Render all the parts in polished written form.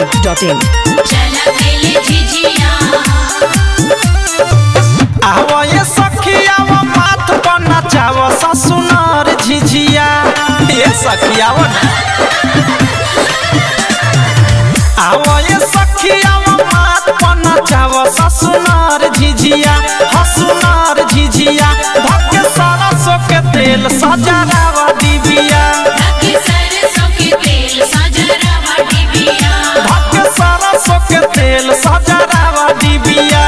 masti.in आवा ये सखिया वो माथ पर नचाव ससुनार झिझिया ये सखिया वो आवा ये सखिया वो माथ पर नचाव ससुनार झिझिया हसुनार झिझिया भक्के सरसों के तेल सजरावा दिबिया भक्के सरसों के तेल सजरावा दिबिया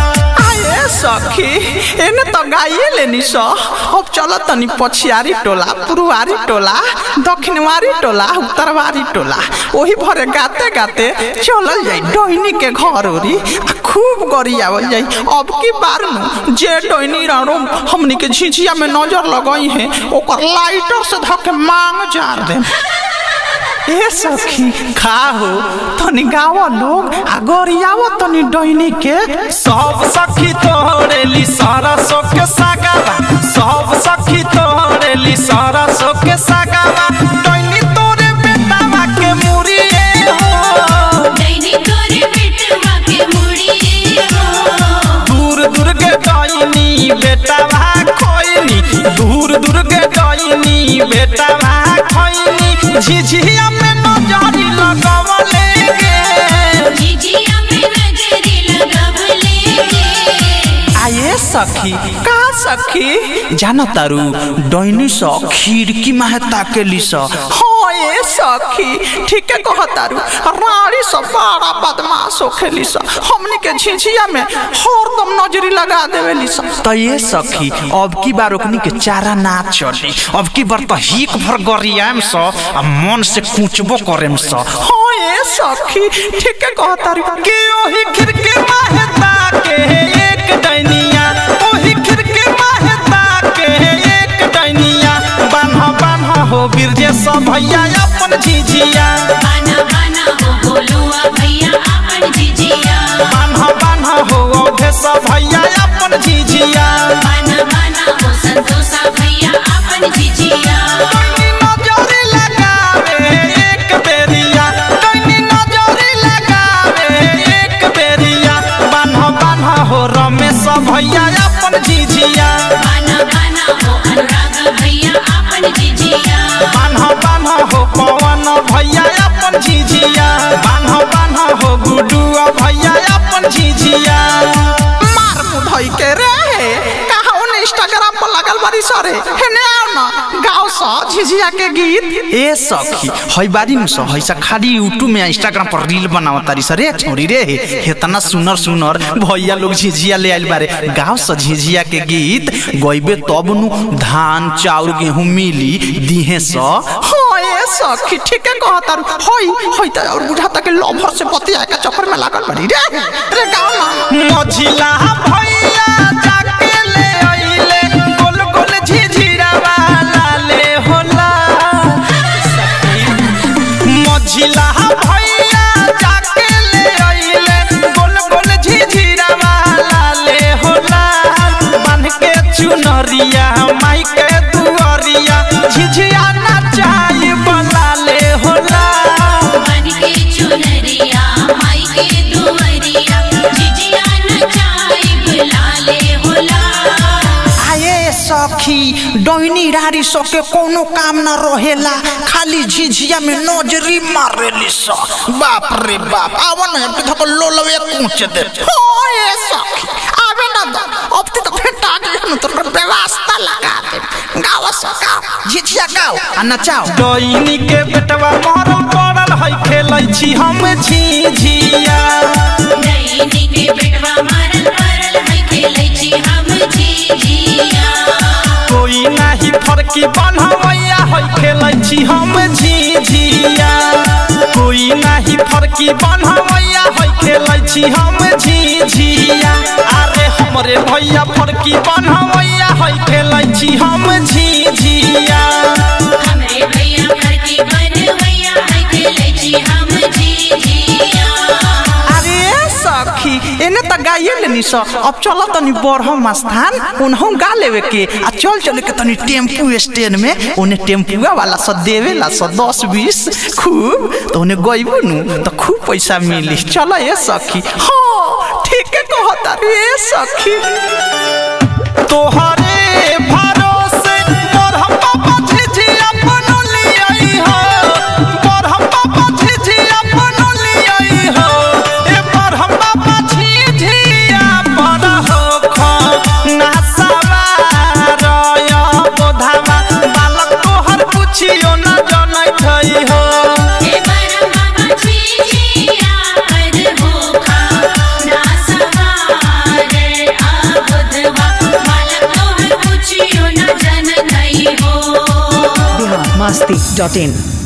सखी एने तो गाइए लेनी सो अब चलो तनी पछियारी टोला पुरुवारी टोला दक्षिणवारी टोला उत्तरवारी टोला वही भरे गाते गाते चलल जाई डोइनी के घर ओरी खूब गरियावल जाई। अब की बार में जे डोइनी राणो हमनी के झिझिया में नजर लगाई है ओकर लाइटर से धके मांग जार दे। ए सखी खाओ तनी गावा लोग आ गरियावो तनी डोइनी के सब सखी तोरेली सरसों के सागावा सब सखी तोरेली सरसों के सागावा डोइनी तोरे बेटावा के मुड़िए हो डोइनी तोरे बेटावा के मुड़िए हो दूर दूर के डोइनी बेटावा खोइनी दूर दूर के डोइनी बेटावा खोइनी झिझिया में नजरी लगावले गे झिझिया में नजरी लगावले गे आये सखी का सखी जानो तारू डोइनी सो खिड़की में ताकेली सो हो ये सखी ठीक है कह तारू रानी सो बड़ा बदमाश होखेली सो हमनी के झिझिया में हरदम नजरी लगा देवेली सो तो ये सखी अब की बार ओकनी के चारा ना चली अब की बार तो हिक भर गरियाम सो आ मन से कुचबो करेम सो हो ये सखी ठीक है कह तारू के ओही खिड़की में ताके एक डैनिया ओही खिड़की में ताके एक डैनिया बान्हा बान्हा हो बिरजे सब भैया अपन झिझिया बान्हा बान्हा हो बोलुआ भैया अपन झिझिया बान्हा बान्हा हो ओढ़े सब भैया अपन झिझिया बान्हा बान्हा हो संतोषा भैया अपन झिझिया डोइनी नजरी लगावे एक बेरिया डोइनी नजरी लगावे एक बेरिया बान्हा बान्हा हो रमेश भैया अपन झिझिया बान्हा बान्हा हो अनुराग भैया अपन झिझिया बान्हा बान्हा हो पवन भैया अपन झिझिया बान्हा बान्हा हो गुडू भैया अपन झिझिया मार मुधई के रे कहा इंस्टाग्राम पर लगल बारी सरे हेने आओ ना गाओ सा झिझिया के गीत ए सखी हई बारी न सो हईसा खाली यूट्यूब में इंस्टाग्राम पर रील बनावा तारी सरे छोरी रे इतना सुनर सुनर भैया लोग झिझिया ले आइल बारे गाओ सा झिझिया के गीत गइबे तब नु धान चाउर गेहूं मिली दिहे स हो ए सखी ठीक है कह तारू हई हई त और बुझाता के लवर से बतिया के चक्कर में लागल बारी रे गाओ ना मझिला भैया जाके ले आइले गोल गोल झिझिरा वाला ले होला मझिला भैया जाके ले आइले गोल गोल झिझिरा वाला ले होला बांध के चुनरिया माई के दुआरिया झिझिया नचाई बला ले होला बांध के चुनरिया माई के दुआरिया झिझिया नचाई बला ले होला आये सखी डोइनी रारी सो के कोनो काम न रहेला खाली झिझिया में नजरी मारेली सो बाप रे बाप आवन अब तो लोलवे कूच दे हो ये सखी आवे न अब तो फेटा के तो व्यवस्था लगा दे गावा सो गाओ झिझिया गाओ आ नचाओ डोइनी के बेटवा मरल पड़ल है खेलै छी हम झिझिया डोइनी के बेटवा मरल पड़ल है खेलै छी हम झिझिया कोई नहीं फरकी बनवैया है खेलै छी हम झिझिया कोई नहीं फरकी बनवैया है खेलै छी हम झिझिया अरे हमरे भैया फरकी बनवैया है खेलै छी हम झिझिया हमरे भैया फरकी बनवैया है खेलै छी हम झिझिया अरे सखी एने त गाइए लेनी स अब चल तनी बरहम स्थान उन्हों गा लेवे के आ चल के तनी टेम्पू स्टैंड में उन्हें टेम्पुआ वाला स देवेला स 10-20 खूब तो उन्हें गइबू नु तो खूब पैसा मिली। चल ए सखी। हाँ ठीक है कहता रे सखी। तोहरे भरोसे बरहम बाबा झिझिया बनली आई हो, बरहम बाबा झिझिया बनली आई हो, ए बरहम बाबा झिझिया पर हो खो ना सवार या बोधावा बालक तोहर पुछियो ना जनै थई हो। ए बरहम बाबा झिझिया पर हो खो ना सवार आ बोधवा बालक तोहर पुछियो ना जनै थई हो। biharmasti.in